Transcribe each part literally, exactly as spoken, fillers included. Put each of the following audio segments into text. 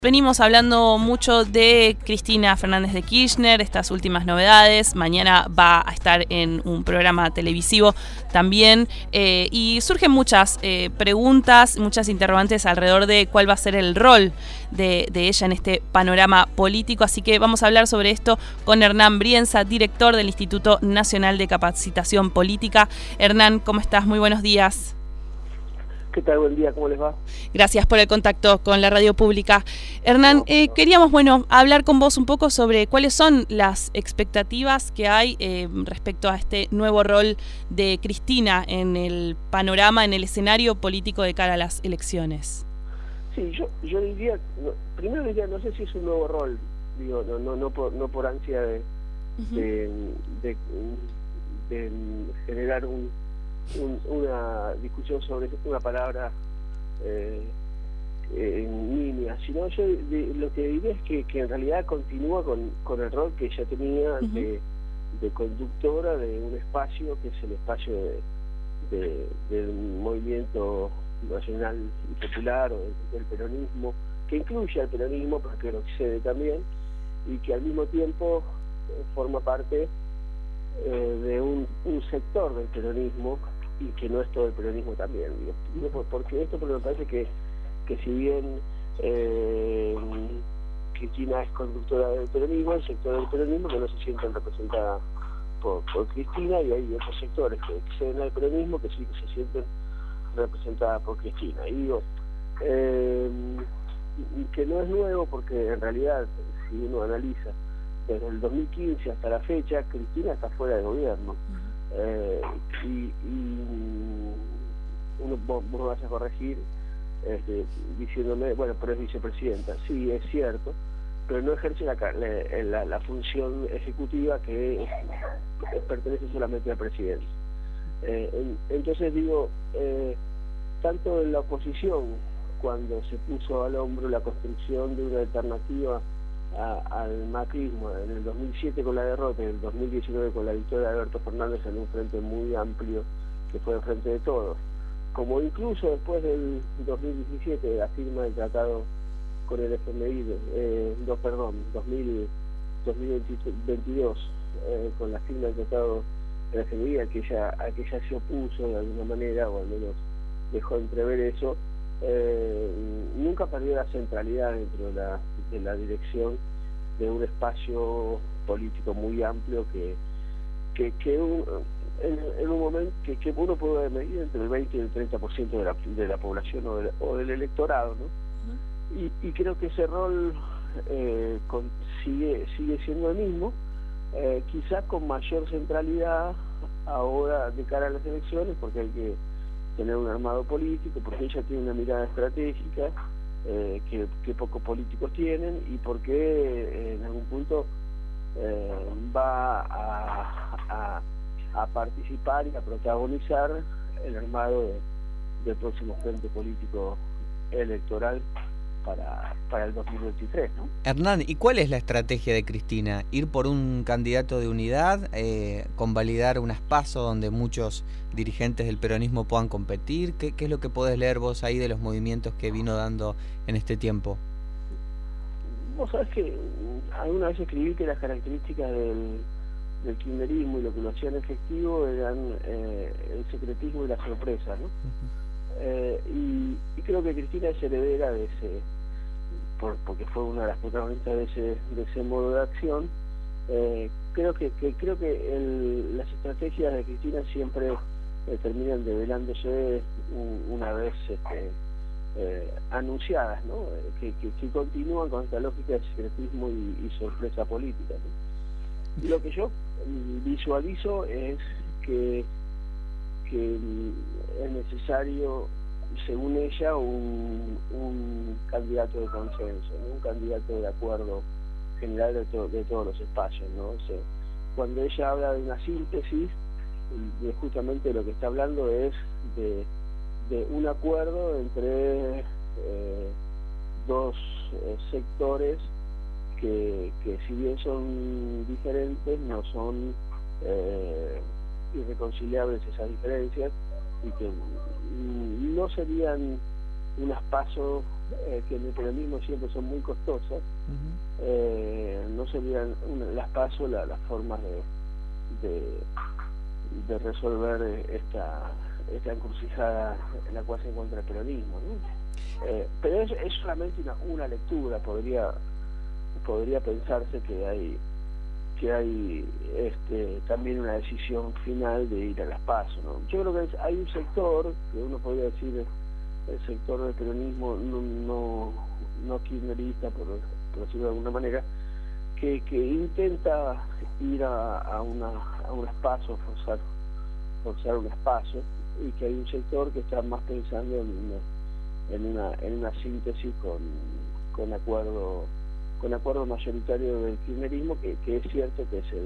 Venimos hablando mucho de Cristina Fernández de Kirchner, estas últimas novedades. Mañana va a estar en un programa televisivo también. Eh, y surgen muchas eh, preguntas, muchas interrogantes alrededor de cuál va a ser el rol de, de ella en este panorama político. Así que vamos a hablar sobre esto con Hernán Brienza, director del Instituto Nacional de Capacitación Política. Hernán, ¿cómo estás? Muy buenos días. ¿Qué tal? Buen día, ¿cómo les va? Gracias por el contacto con la radio pública. Hernán, eh, queríamos bueno hablar con vos un poco sobre cuáles son las expectativas que hay eh, respecto a este nuevo rol de Cristina en el panorama, en el escenario político de cara a las elecciones. Sí, yo yo diría, no, primero diría, no sé si es un nuevo rol, digo, no no no por, no por ansia de, uh-huh. de, de, de generar un Un, una discusión sobre una palabra eh, eh, en línea, sino yo de, lo que diría es que, que en realidad continúa con, con el rol que ella tenía uh-huh. de, de conductora de un espacio que es el espacio de, de, del movimiento nacional y popular o del, del peronismo, que incluye al peronismo porque lo excede también y que al mismo tiempo eh, forma parte eh, de un, un sector del peronismo y que no es todo el peronismo también, digo, digo porque esto porque me parece que, que si bien eh, Cristina es conductora del peronismo, el sector del peronismo que no se sienten representadas por, por Cristina, y hay otros sectores que exceden al peronismo que sí que se sienten representadas por Cristina, y digo eh, que no es nuevo porque en realidad si uno analiza desde el dos mil quince hasta la fecha, Cristina está fuera de gobierno. Eh, y, y uno, vos, vos me vas a corregir este, diciéndome, bueno, pero es vicepresidenta. Sí, es cierto, pero no ejerce la, la, la función ejecutiva que es, pertenece solamente al presidente. Eh, en, entonces digo, eh, tanto en la oposición, cuando se puso al hombro la construcción de una alternativa A, al macrismo en el dos mil siete con la derrota y en el dos mil diecinueve con la victoria de Alberto Fernández en un frente muy amplio que fue el Frente de Todos, como incluso después del dos mil diecisiete de la firma del tratado con el F M I, eh, no, perdón, dos mil veintidós eh, con la firma del tratado del F M I, a que ella, a que ella se opuso de alguna manera, o al menos dejó entrever eso. Eh, nunca perdió la centralidad dentro de la, de la dirección de un espacio político muy amplio que que, que un, en, en un momento que, que uno puede medir entre el veinte y el treinta por ciento de la, de la población o, de, o del electorado, ¿no? Uh-huh. y, y creo que ese rol eh, con, sigue sigue siendo el mismo, eh, quizás con mayor centralidad ahora de cara a las elecciones, porque hay que tener un armado político, porque ella tiene una mirada estratégica eh, que, que pocos políticos tienen, y porque eh, en algún punto eh, va a, a, a participar y a protagonizar el armado de, del próximo frente político electoral para, para el dos mil veintitrés, ¿no? Hernán, ¿y cuál es la estrategia de Cristina? ¿Ir por un candidato de unidad, eh, convalidar unas PASO donde muchos dirigentes del peronismo puedan competir? ¿Qué, qué es lo que podés leer vos ahí de los movimientos que vino dando en este tiempo? Vos sabés que alguna vez escribí que las características del, del kirchnerismo y lo que lo hacían efectivo eran eh, el secretismo y la sorpresa, ¿no? Uh-huh. Eh, y, y creo que Cristina es heredera de ese, por, porque fue una de las protagonistas de ese, de ese modo de acción. Eh, creo que, que creo que el, las estrategias de Cristina siempre eh, terminan develándose un, una vez este, eh, anunciadas, ¿no? Que, que, que continúan con esta lógica de secretismo y, y sorpresa política, ¿no? Lo que yo visualizo es que que es necesario, según ella, un, un candidato de consenso, ¿no? Un candidato de acuerdo general de, to de todos los espacios, ¿no? O sea, cuando ella habla de una síntesis, de justamente lo que está hablando es de, de un acuerdo entre eh, dos eh, sectores que, que si bien son diferentes, no son eh, irreconciliables esas diferencias, y que no serían unas PASO eh, que en el peronismo siempre son muy costosas, uh-huh. eh, no serían una, las PASO la, las formas de, de, de resolver esta, esta encrucijada en la cual se encuentra el peronismo, ¿no? Eh, pero es, es solamente una, una lectura, podría podría pensarse que hay que hay este, también una decisión final de ir a las PASO, ¿no? Yo creo que es, hay un sector, que uno podría decir el sector del peronismo no, no, no kirchnerista, por, por decirlo de alguna manera, que, que intenta ir a, a, una, a unas PASO, forzar, forzar unas PASO, y que hay un sector que está más pensando en una, en una, en una síntesis con, con acuerdo con acuerdo mayoritario del kirchnerismo, que, que es cierto que es el,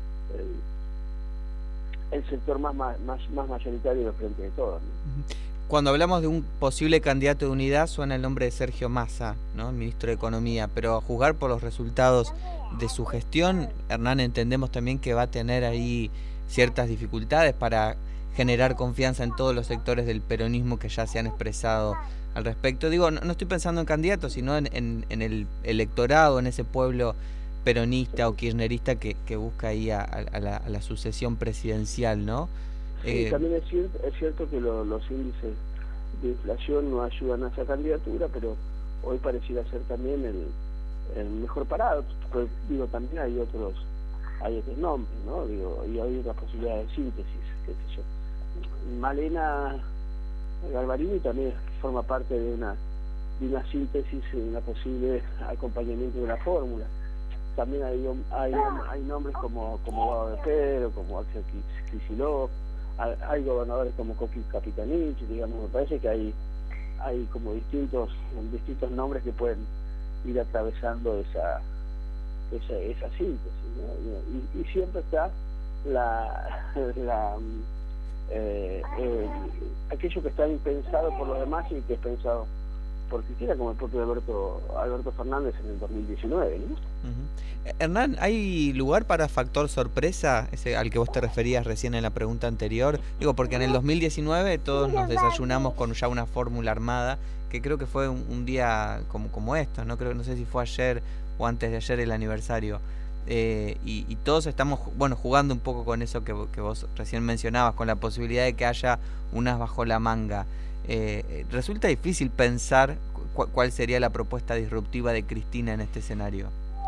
el, el sector más, más, más mayoritario del Frente de Todos, ¿no? Cuando hablamos de un posible candidato de unidad suena el nombre de Sergio Massa, ¿no? El ministro de Economía, pero a juzgar por los resultados de su gestión, Hernán, entendemos también que va a tener ahí ciertas dificultades para generar confianza en todos los sectores del peronismo que ya se han expresado al respecto. Digo, no, no estoy pensando en candidatos, sino en, en, en el electorado, en ese pueblo peronista o kirchnerista que, que busca ahí a, a, la, a la sucesión presidencial, ¿no? Sí, eh, también es cierto, es cierto que lo, los índices de inflación no ayudan a esa candidatura, pero hoy pareciera ser también el, el mejor parado. Pues, digo, también hay otros hay otros nombres, ¿no? Digo, y hay otras posibilidades de síntesis, qué sé yo. Malena Galvarini también forma parte de una de una síntesis, de una posible acompañamiento de una fórmula. También hay hay, hay nombres como como Guado de Pedro, como Axel Kicillof, hay, hay gobernadores como Coqui Capitanich, digamos. Me parece que hay hay como distintos distintos nombres que pueden ir atravesando esa esa, esa síntesis, ¿no? y, y siempre está la, la eh, eh, aquello que está impensado por los demás y que es pensado por Cristina, como el propio Alberto Alberto Fernández en el dos mil diecinueve, ¿no? Uh-huh. Hernán, ¿hay lugar para factor sorpresa, ese al que vos te referías recién en la pregunta anterior? Digo, porque en el dos mil diecinueve todos nos desayunamos con ya una fórmula armada, que creo que fue un, un día como, como esto, no creo no sé si fue ayer o antes de ayer el aniversario. Eh, y, y todos estamos bueno jugando un poco con eso que, que vos recién mencionabas, con la posibilidad de que haya unas bajo la manga. Eh, resulta difícil pensar cu cuál sería la propuesta disruptiva de Cristina en este escenario.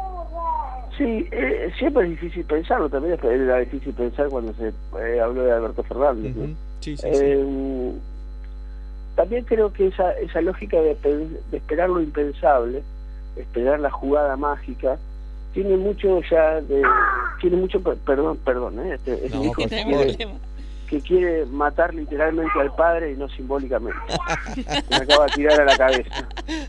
Sí, eh, siempre es difícil pensarlo, también era difícil pensar cuando se eh, habló de Alberto Fernández, ¿no? Uh-huh. Sí, sí, eh, sí. También creo que esa, esa lógica de, de esperar lo impensable, esperar la jugada mágica, tiene mucho ya de tiene mucho perdón perdón ¿eh? este, este no, hijo que quiere, que quiere matar literalmente al padre y no simbólicamente. Me acaba de tirar a la cabeza.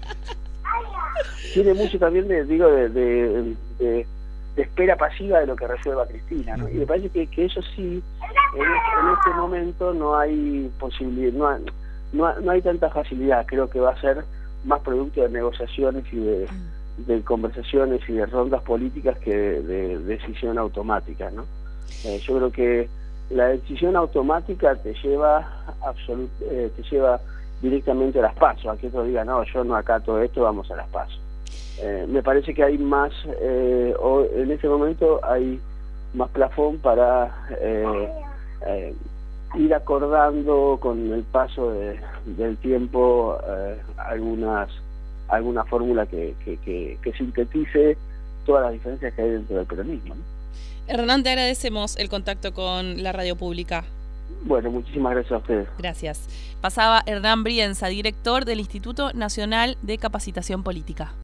Tiene mucho también de digo de, de, de, de espera pasiva de lo que resuelva Cristina, ¿no? Y me parece que, que eso sí en, en este momento no hay posibilidad, no hay, no, hay, no hay tanta facilidad. Creo que va a ser más producto de negociaciones y de de conversaciones y de rondas políticas que de, de decisión automática, ¿no? Eh, yo creo que la decisión automática te lleva absolut eh, te lleva directamente a las PASO, a que otro diga, no, yo no acato esto, vamos a las PASO. Eh, me parece que hay más, eh, o en este momento hay más plafón para eh, eh, ir acordando con el paso de, del tiempo eh, algunas alguna fórmula que, que, que, que sintetice todas las diferencias que hay dentro del peronismo, ¿no? Hernán, te agradecemos el contacto con la radio pública. Bueno, muchísimas gracias a ustedes. Gracias. Pasaba Hernán Brienza, director del Instituto Nacional de Capacitación Política.